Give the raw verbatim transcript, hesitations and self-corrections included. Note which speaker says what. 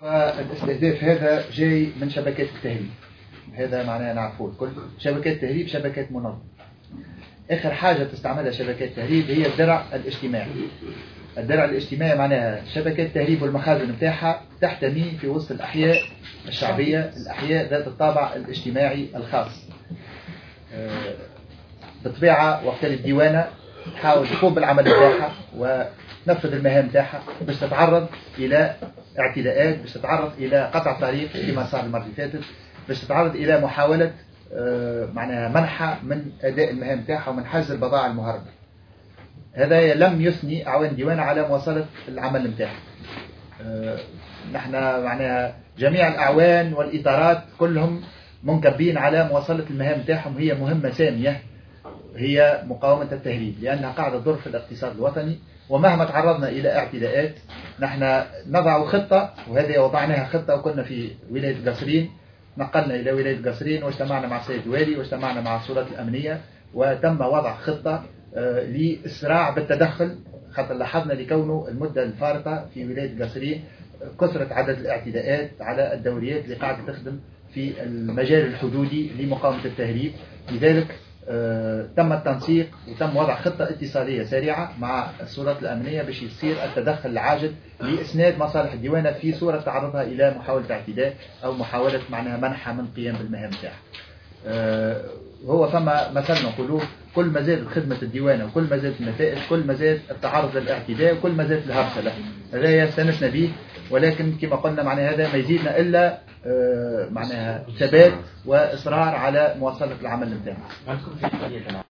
Speaker 1: فالاستهداف هذا جاي من شبكات التهريب، هذا معناه نعرفوه الكل. شبكات التهريب شبكات منظمة. آخر حاجة تستعملها شبكات التهريب هي الدرع الاجتماعي. الدرع الاجتماعي معناها شبكات التهريب والمخازن نتاعها تحتمي في وسط الأحياء الشعبية، الأحياء ذات الطابع الاجتماعي الخاص. بالطبيعة وقت الديوانة تحاول تقوم بالعمل نتاعها وتنفذ المهام نتاعها باش تتعرض إلى اعتداءات، باش تتعرض إلى قطع طريق كما صار المرة اللي فاتت، باش تتعرض إلى محاولة معناها منحها من أداء المهام نتاعها ومن حجز البضائع المهربة. هذا لم يثني أعوان الديوانة على مواصلة العمل نتاعها. نحن معناها جميع الأعوان والإطارات كلهم منكبين على مواصلة المهام نتاعهم، هي مهمة سامية، هي مقاومة التهريب، لأنها قاعدة تضر في الاقتصاد الوطني. ومهما تعرضنا إلى اعتداءات نحن نضع خطة، وهذه وضعناها خطة، وكنا في ولاية قصرين، نقلنا إلى ولاية قصرين واجتمعنا مع السيد الوالي واجتمعنا مع السلطات الأمنية، وتم وضع خطة لإسراع بالتدخل، خاطر لاحظنا لكونه المدة الفارطة في ولاية قصرين كثرة عدد الاعتداءات على الدوريات اللي قاعدة تخدم في المجال الحدودي لمقاومة التهريب. لذلك آه تم التنسيق وتم وضع خطة اتصالية سريعة مع السلطات الأمنية باش يصير التدخل العاجل لإسناد مصالح الديوانة في صورة تعرضها إلى محاولة اعتداء أو محاولة معناها منحها من قيام بالمهام تاعها. آه هو ثم مثلا نقولوا كل ما زادت خدمة الديوانة وكل ما زادت النتائج كل ما زاد التعرض للاعتداء وكل ما زادت الهرسلة. هذا يستانسنا به، ولكن كما قلنا معناها هذا ما يزيدنا إلا آه معناها ثبات وإصرار على مواصلة العمل نتاعنا.